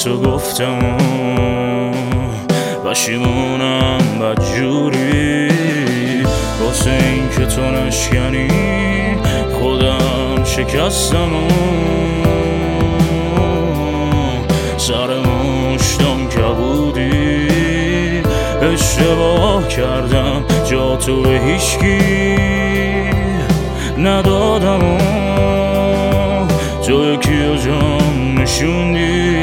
تو گفتم پشیمونم بدجوری واسه این که تو نشکنی خودم شکستم سر مشتم کبودی اشتباه کردم جا تو به هیچکی ندادم تو یکی جام نشوندی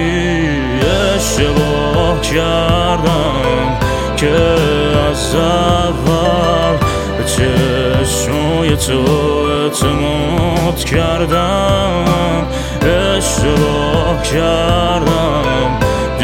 اشتباه کردم که از اول به چشمای تو اعتماد کردم اشتباه کردم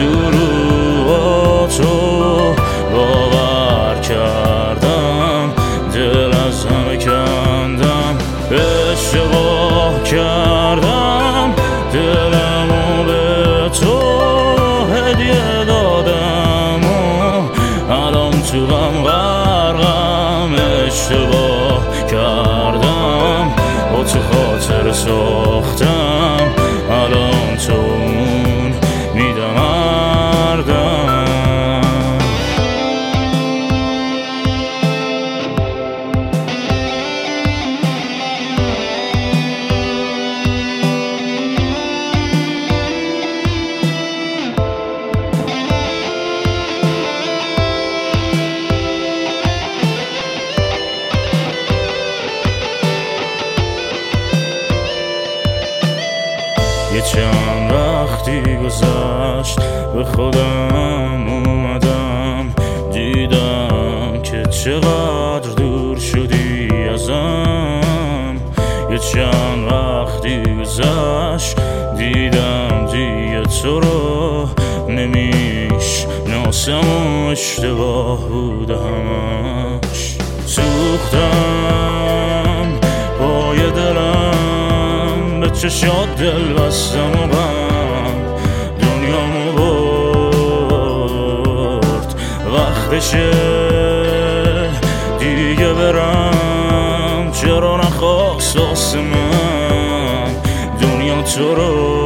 دروغاتو باور کردم دل از همه کندم اشتباه کردم دلمو به تو هدیه دادم الان تو غم غرقم اشتباه کردم با تو خاطر ساختم الان تو اون میدمردم یه چند وقتی گذشت به خودم اومدم دیدم که چقدر دور شدی ازم یه چند وقتی گذشت دیدم دیگه تو رو نمیشناسم و اشتباه بوده همش سوختم پای دلم به چشات دل بستم و غم دنیامو برد وقتشه دیگه برم چرا نخواست واسه من دنیا تو رو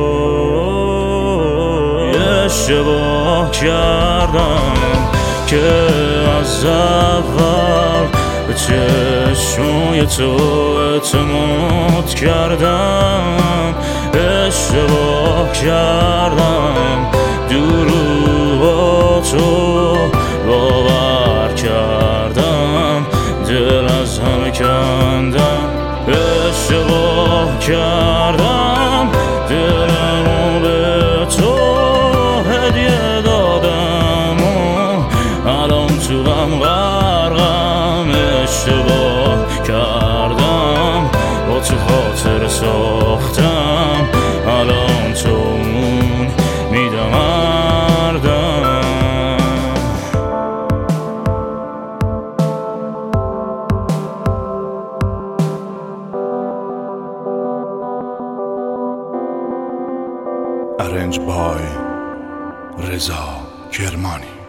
اشتباه کردم که از اول به چشمای تو اعتماد کردم اشتباه کردم دروغاتو باور کردم دل از همه کندم اشتباه کردم دلمو به تو هدیه دادم الان تو غم غرقم اشتباه کردم با تو خاطر ساختم الان تو اون میدمردم Arranged by رضا کرمانی.